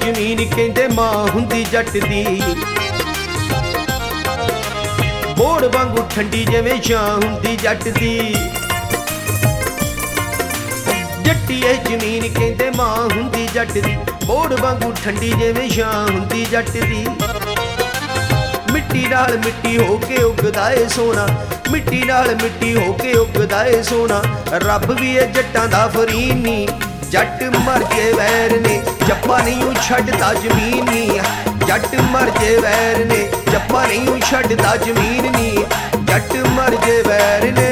ਜ਼ਮੀਨ ਕਹਿੰਦੇ ਮਾਂ ਹੁੰਦੀ ਜੱਟ ਦੀ। ਬੋੜ ਵਾਂਗੂ ਠੰਡੀ ਜਿਵੇਂ ਛਾਂ ਹੁੰਦੀ ਜੱਟ ਦੀ। ਜੱਟੀਏ ਜ਼ਮੀਨ ਕਹਿੰਦੇ ਮਾਂ ਹੁੰਦੀ ਜੱਟ ਦੀ। ਬੋੜ ਵਾਂਗੂ ਠੰਡੀ ਜਿਵੇਂ ਛਾਂ ਹੁੰਦੀ ਜੱਟ ਦੀ। ਮਿੱਟੀ ਨਾਲ ਮਿੱਟੀ ਹੋ ਕੇ ਉੱਗਦਾ ਏ ਸੋਨਾ, ਮਿੱਟੀ ਨਾਲ ਮਿੱਟੀ ਹੋ ਕੇ ਉੱਗਦਾ ਏ ਸੋਨਾ। ਰੱਬ ਵੀ ਏ ਜੱਟਾਂ ਦਾ ਫਰੀਨ ਨੀ, ਜੱਟ ਮਰ ਜੇ ਵੈਰ ਨੇ ਜੱਪਾ ਨਹੀਂ ਉਹ ਛੱਡਦਾ ਜ਼ਮੀਨ ਨੀ। ਜੱਟ ਮਰ ਜੇ ਵੈਰ ਨੇ ਜੱਪਾ ਨਹੀਂ ਉਹ ਛੱਡਦਾ ਜ਼ਮੀਨ ਨੀ। ਜੱਟ ਮਰ ਜੇ ਵੈਰ ਨੇ।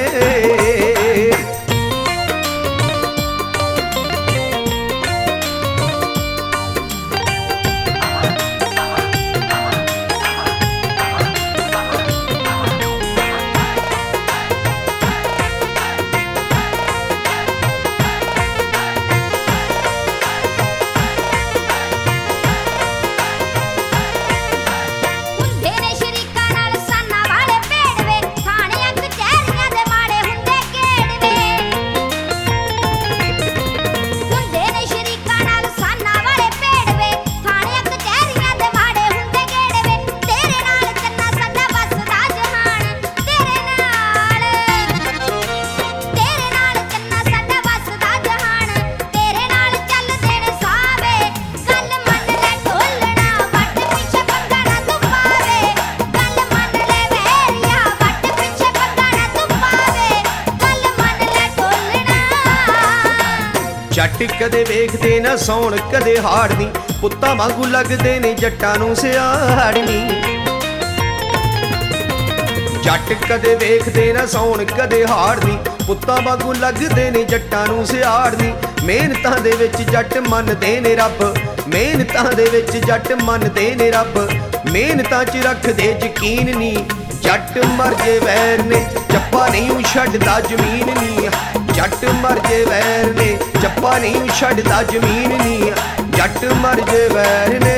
ਜੱਟ ਕਦੇ ਵੇਖਦੇ ਨਾ ਸੌਣ ਕਦੇ ਹਾੜਨੀ, ਪੁੱਤਾਂ ਵਾਂਗੂ ਲੱਗਦੇ ਨੇ ਜੱਟਾਂ ਨੂੰ ਸਿਆੜਨੀ। ਜੱਟ ਕਦੇ ਵੇਖਦੇ ਨਾ ਸੌਣ ਕਦੇ ਹਾੜਨੀ, ਪੁੱਤਾਂ ਵਾਂਗੂ ਲੱਗਦੇ ਨੇ ਜੱਟਾਂ ਨੂੰ ਸਿਆੜਨੀ। ਮਿਹਨਤਾਂ ਦੇ ਵਿੱਚ ਜੱਟ ਮੰਨਦੇ ਨੇ ਰੱਬ, ਮਿਹਨਤਾਂ ਦੇ ਵਿੱਚ ਜੱਟ ਮੰਨਦੇ ਨੇ ਰੱਬ। ਮਿਹਨਤਾਂ 'ਚ ਰੱਖਦੇ ਯਕੀਨ ਨੀ, ਜੱਟ ਮਰ ਜੇ ਵੈਰ ਨੇ ਜੱਪਾ ਨਹੀਂ ਉਹ ਛੱਡਦਾ ਜ਼ਮੀਨ ਨੀ। ਜੱਟ ਮਰ ਜੇ ਵੈਰ ਨੇ ਜੱਪਾ ਨਹੀਂ ਛੱਡਦਾ ਜ਼ਮੀਨ ਨੀ। ਜੱਟ ਮਰ ਜੇ ਵੈਰ ਨੇ।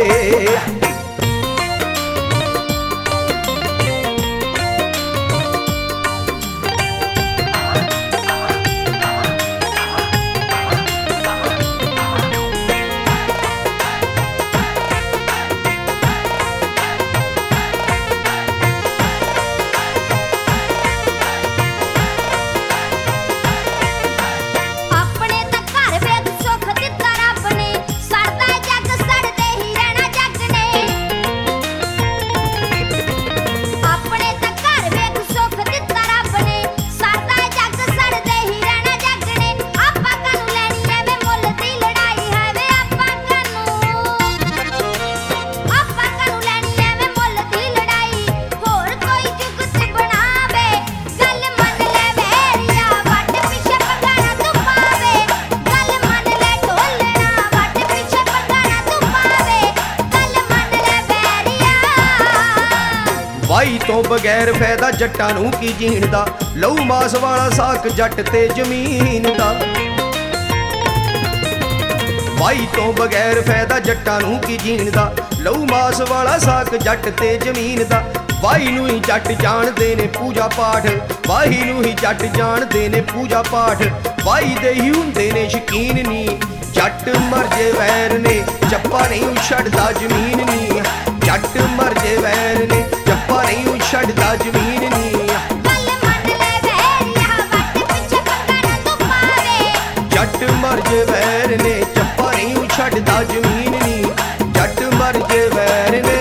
ਵਾਈ ਤੋਂ ਬਗੈਰ ਫਾਇਦਾ ਜੱਟਾਂ ਨੂੰ ਕੀ ਜੀਣ ਦਾ, ਲਹੂ ਮਾਸ ਵਾਲਾ ਸਾਕ ਜੱਟ ਤੇ ਜ਼ਮੀਨ ਦਾ। ਵਾਈ ਤੋਂ ਬਗੈਰ ਫਾਇਦਾ ਜੱਟਾਂ ਨੂੰ ਕੀ ਜੀਣ ਦਾ, ਲਹੂ ਮਾਸ ਵਾਲਾ ਸਾਕ ਜੱਟ ਤੇ ਜ਼ਮੀਨ ਦਾ। ਵਾਈ ਨੂੰ ਹੀ ਜੱਟ ਜਾਣਦੇ ਨੇ ਪੂਜਾ ਪਾਠ, ਵਾਈ ਨੂੰ ਹੀ ਜੱਟ ਜਾਣਦੇ ਨੇ ਪੂਜਾ ਪਾਠ। ਵਾਈ ਦੇ ਹੀ ਹੁੰਦੇ ਨੇ ਸ਼ਕੀਨ ਨੀ, ਜੱਟ ਮਰ ਜੇ ਵੈਰ ਨੇ ਜੱਪਾ ਨਹੀਂ ਛੱਡਦਾ ਜ਼ਮੀਨ ਨੀ। ਜੱਟ ਮਰ ਜੇ ਵੈਰ ਨੇ ਜੱਪਾ ਨਹੀਂ ਛੱਡਦਾ ਜ਼ਮੀਨ ਨੀ। ਜੱਟ ਮਰ ਜੇ ਵੈਰ ਨੇ ਜੱਪਾ ਨਹੀਂ ਛੱਡਦਾ ਜ਼ਮੀਨ ਨੀ। ਜੱਟ ਮਰ ਜੇ ਵੈਰ ਨੇ।